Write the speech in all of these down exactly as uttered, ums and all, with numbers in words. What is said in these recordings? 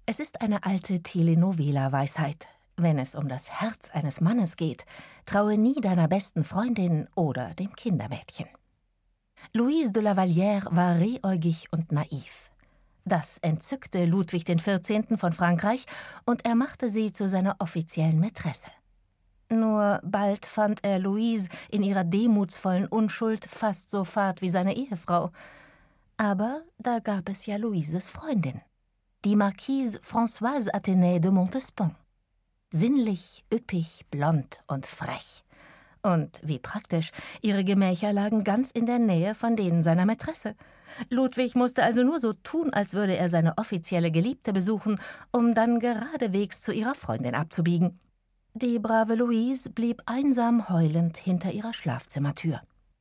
Es ist eine alte Telenovela-Weisheit. Wenn es um das Herz eines Mannes geht, traue nie deiner besten Freundin oder dem Kindermädchen. Louise de la Vallière war rehäugig und naiv. Das entzückte Ludwig der Vierzehnte. Von Frankreich und er machte sie zu seiner offiziellen Mätresse. Nur bald fand er Louise in ihrer demutsvollen Unschuld fast so fad wie seine Ehefrau. Aber da gab es ja Louises Freundin, die Marquise Françoise Athénée de Montespan. Sinnlich, üppig, blond und frech. Und wie praktisch, ihre Gemächer lagen ganz in der Nähe von denen seiner Mätresse. Ludwig musste also nur so tun, als würde er seine offizielle Geliebte besuchen, um dann geradewegs zu ihrer Freundin abzubiegen. Die brave Louise blieb einsam heulend hinter ihrer Schlafzimmertür.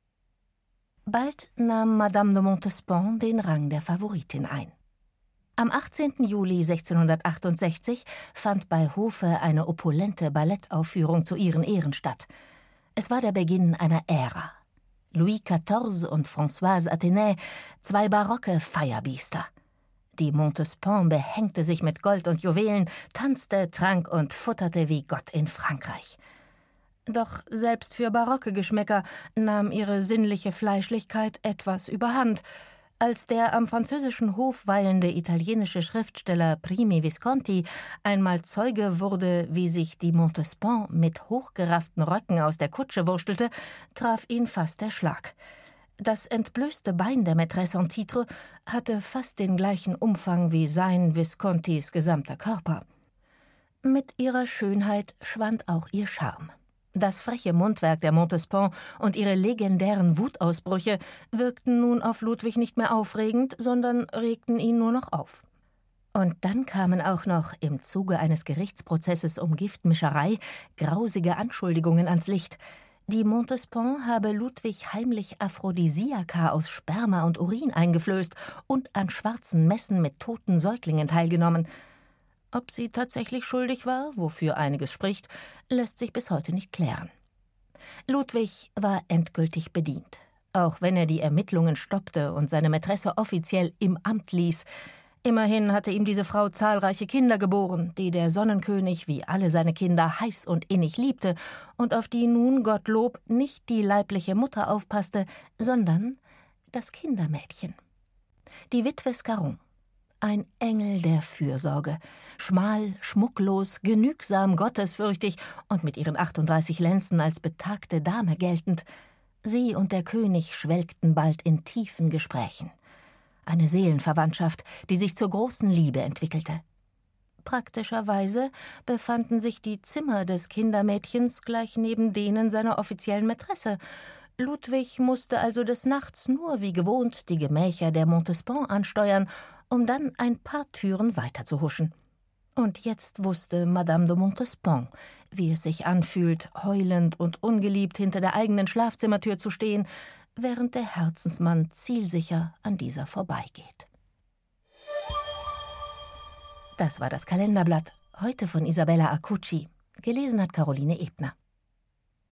Bald nahm Madame de Montespan den Rang der Favoritin ein. Am achtzehnten Juli sechzehnhundertachtundsechzig fand bei Hofe eine opulente Ballettaufführung zu ihren Ehren statt. Es war der Beginn einer Ära. Louis Quatorze und Françoise Athénée, zwei barocke Feierbiester. Die Montespan behängte sich mit Gold und Juwelen, tanzte, trank und futterte wie Gott in Frankreich. Doch selbst für barocke Geschmäcker nahm ihre sinnliche Fleischlichkeit etwas überhand. Als der am französischen Hof weilende italienische Schriftsteller Primi Visconti einmal Zeuge wurde, wie sich die Montespan mit hochgerafften Röcken aus der Kutsche wurstelte, traf ihn fast der Schlag. Das entblößte Bein der Maîtresse en titre hatte fast den gleichen Umfang wie sein Viscontis gesamter Körper. Mit ihrer Schönheit schwand auch ihr Charme. Das freche Mundwerk der Montespan und ihre legendären Wutausbrüche wirkten nun auf Ludwig nicht mehr aufregend, sondern regten ihn nur noch auf. Und dann kamen auch noch im Zuge eines Gerichtsprozesses um Giftmischerei grausige Anschuldigungen ans Licht. Die Montespan habe Ludwig heimlich Aphrodisiaka aus Sperma und Urin eingeflößt und an schwarzen Messen mit toten Säuglingen teilgenommen. Ob sie tatsächlich schuldig war, wofür einiges spricht, lässt sich bis heute nicht klären. Ludwig war endgültig bedient, auch wenn er die Ermittlungen stoppte und seine Mätresse offiziell im Amt ließ. Immerhin hatte ihm diese Frau zahlreiche Kinder geboren, die der Sonnenkönig wie alle seine Kinder heiß und innig liebte und auf die nun, Gottlob, nicht die leibliche Mutter aufpasste, sondern das Kindermädchen. Die Witwe Scarron. Ein Engel der Fürsorge, schmal, schmucklos, genügsam, gottesfürchtig und mit ihren achtunddreißig Lenzen als betagte Dame geltend. Sie und der König schwelgten bald in tiefen Gesprächen. Eine Seelenverwandtschaft, die sich zur großen Liebe entwickelte. Praktischerweise befanden sich die Zimmer des Kindermädchens gleich neben denen seiner offiziellen Mätresse. Ludwig musste also des Nachts nur wie gewohnt die Gemächer der Montespan ansteuern, um dann ein paar Türen weiter zu huschen. Und jetzt wusste Madame de Montespan, wie es sich anfühlt, heulend und ungeliebt hinter der eigenen Schlafzimmertür zu stehen, während der Herzensmann zielsicher an dieser vorbeigeht. Das war das Kalenderblatt, heute von Isabella Accucci. Gelesen hat Caroline Ebner.